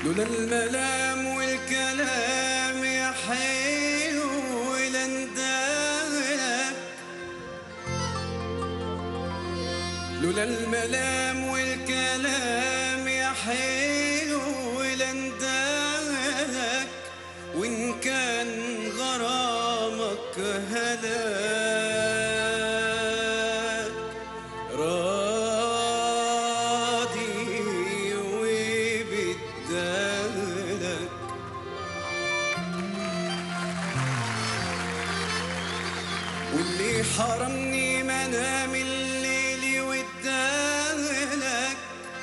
لولا الملام والكلام يا حلو لندهلك، لولا الملام والكلام يا حلو لندهلك، وإن كان غرامك هلاك راضي وبدالك. واللي حرمني منام الليل وادالك،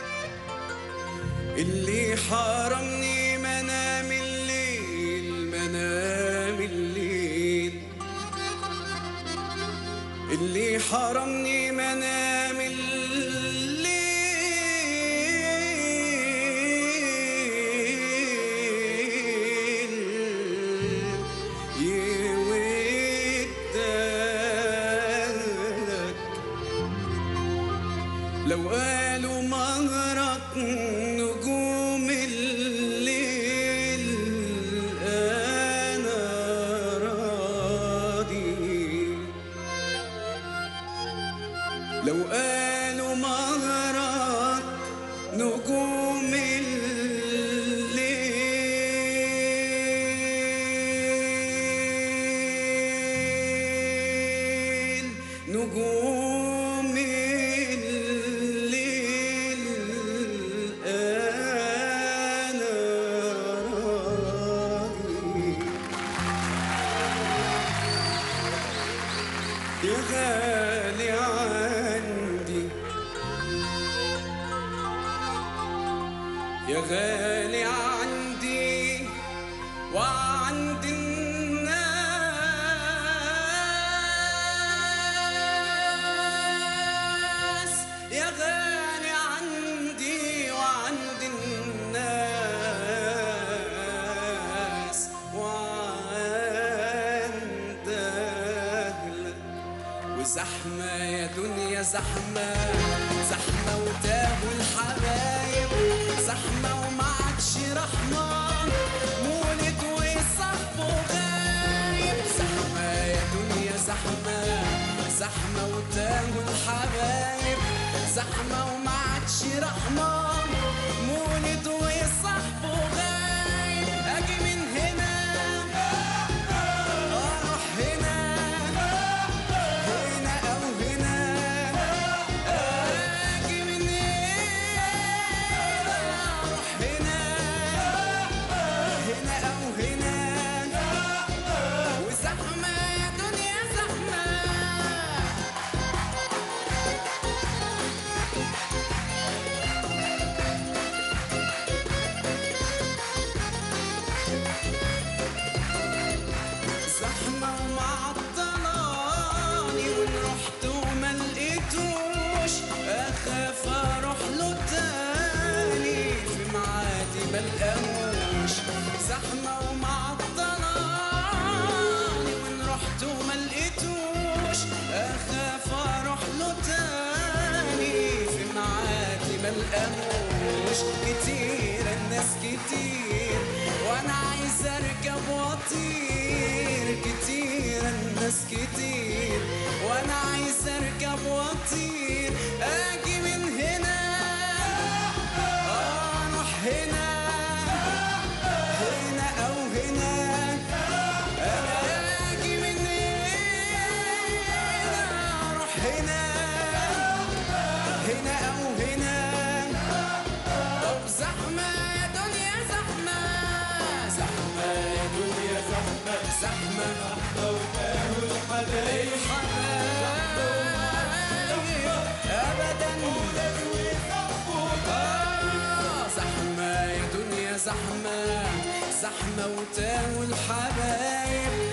اللي حرمني منام الليل، منام الليل، اللي حرمني منام الليل يودالك. لو قالوا مهرك نجوم الليل أنا راضي، لو قالوا مهرك نجوم الليل، نجوم الليل أنا راضي. يا غالي عندي، يا غالي عندي وعند الناس، يا غالي عندي وعند الناس وعند أهلك. وزحمة يا دنيا زحمة، زحمة وتاهوا الحبايب، زحمة ومعكش رحمة، مولد وصاحبه غايب. زحمة يا دنيا زحمة، زحمة وتاهوا الحبايب، زحمة ومعكش رحمة، مولد وصاحبه غايب. أجي من هنا أروح هنا، هنا أو هنا، أجي من هنا أروح هنا، هنا أو هنا. وزحمة يا دنيا زحمة، زحمة ومعطلاني، وإن رحت وما لقيتوش أخاف أروح له تاني، في معادي ملقاهوش. زحمة ومعطلاني، وإن رحت وما لقيتوش أخاف أروح له تاني، في معادي ملقاهوش. كتير الناس كتير وأنا عايز أركب وأطير، كتير الناس كتير وأنا عايز أركب وأطير. أجي من هنا أروح هنا، هنا أو هنا، أجي من هنا أروح هنا، هنا أو هنا. طب زحمة يا دنيا زحمة، زحمة يا دنيا زحمة، زحمة وتاهوا الحبايب، أبدا زحمة يا دنيا زحمة، زحمة وتاهوا الحبايب،